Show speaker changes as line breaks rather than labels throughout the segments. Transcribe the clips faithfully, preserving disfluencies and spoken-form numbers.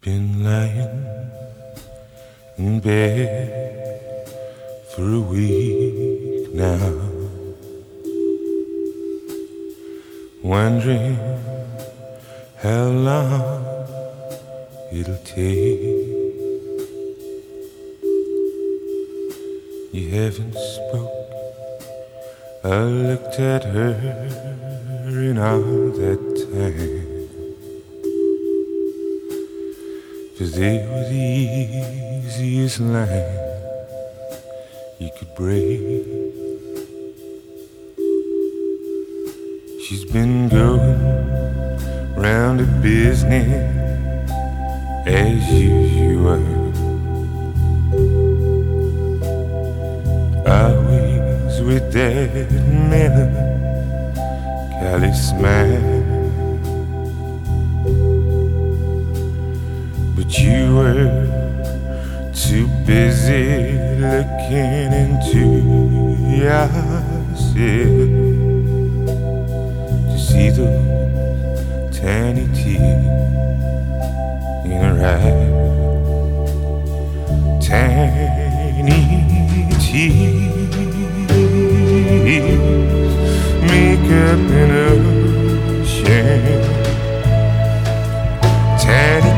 Been lying in bed for a week now, wondering how long it'll take. You haven't spoke, I looked at her in all that time. Cause they were the easiest line you could break. She's been going round the business as usual, always with that melancholy smile. But you were too busy looking into yourself to see those tiny tears in her eyes. Tiny tears make up an ocean. Tiny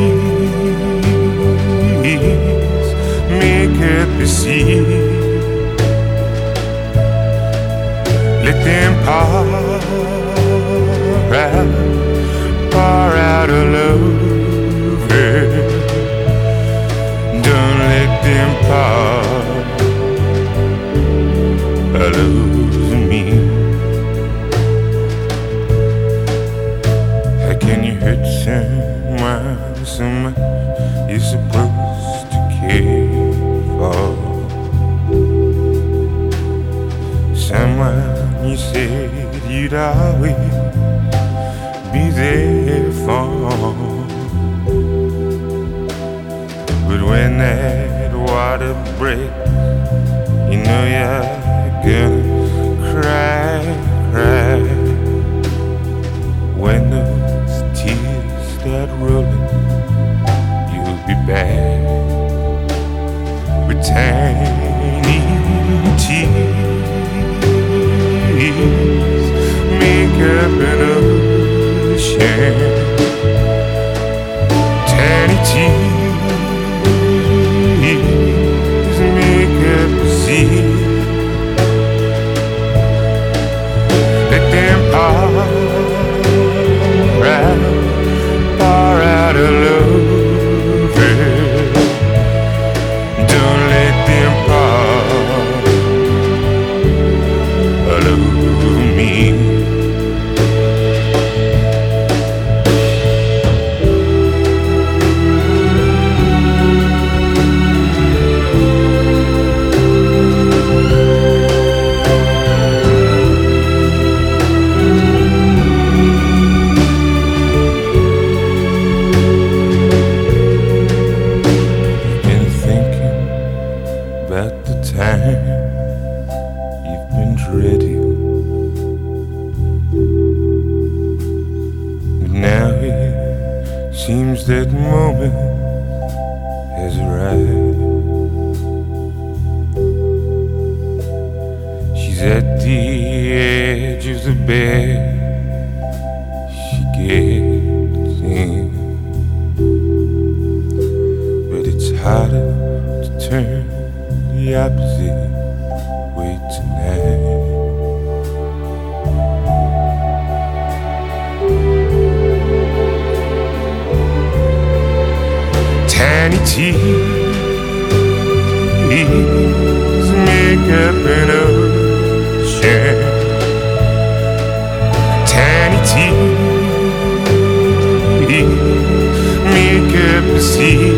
tears make up the sea. Let them pour out, pour out all over. Don't let them pour all over me. How can you hurt someone so much you're supposed to care for? Someone you said you'd always be there for. But when that water breaks, you know you're gonna cry, cry. When those tears start rolling, you'll be back with tiny tears make up an ocean. Tiny tears make up the sea. Let them pour out, pour out all over. Don't let them pour all over me. About the time you've been dreading, but now it seems that moment has arrived. She's at the edge of the bed, she gets in, but it's harder to turn the opposite way tonight. Tiny tears make up an ocean. Tiny tears make up the sea.